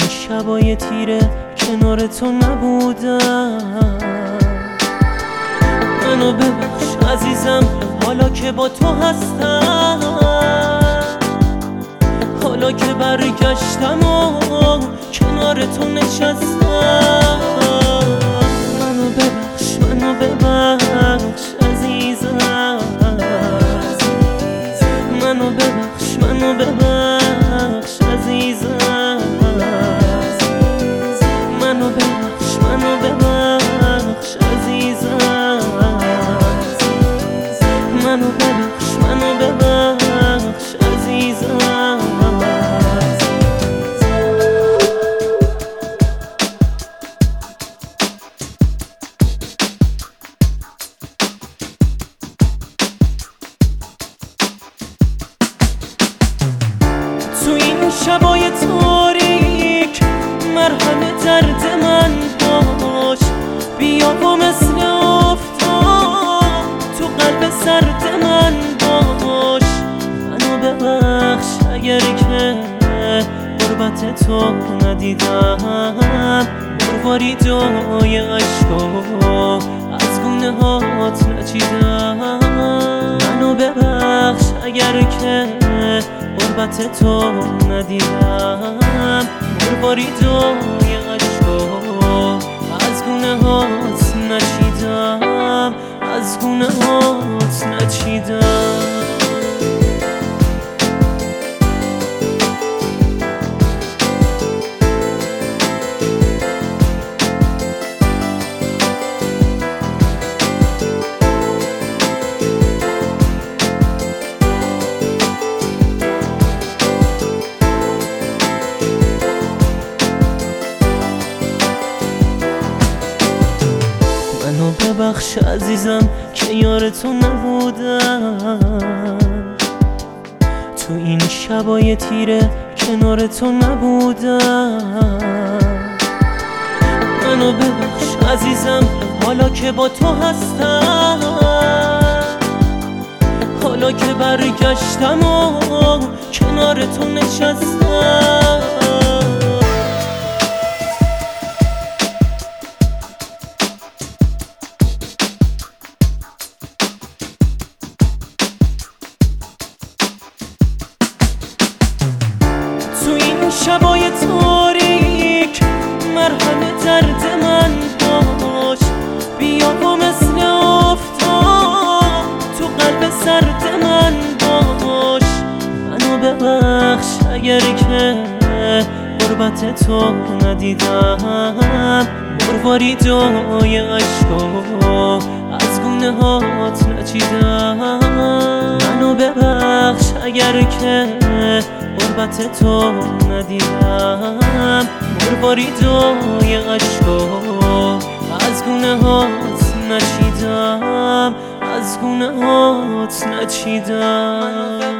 شبای تیره کنار تو نبودم. منو ببخش عزیزم حالا که با تو هستم، حالا که برگشتم و کنار تو نشستم. منو ببخش عزیزم، منو ببخش عزیزم، منو ببخش عزیزم، منو ببخش عزیزم. تو این شبای تاریک مرهم درد من باش، بیا و مثل آفتاب تو قلب سرد من باش. منو ببخش اگر که غربت تو ندیدم، مرواری جای عشقا از گونه هات نچیدم. منو ببخش اگر که غربت تو ندیدم، مرواری جای عشقا از گونه هات نچیدم، از گونه هات نچیدم. منو ببخش عزیزم که یار تو نبودم، تو این شبای تیره کنار تو نبودم. منو ببخش عزیزم حالا که با تو هستم، حالا که برگشتم و کنار تو نشستم. تو این شبای تاریک مرهم درد من باش، بیا و مثل آفتاب تو قلب سرد من باش. منو ببخش اگر که غربت تو ندیدم، مرواری جای عشقا از گونه هات نچیدم. منو ببخش اگر که غربت تو ندیدم، مرواری جای عشقا از گونه هات نچیدم، از گونه هات نچیدم.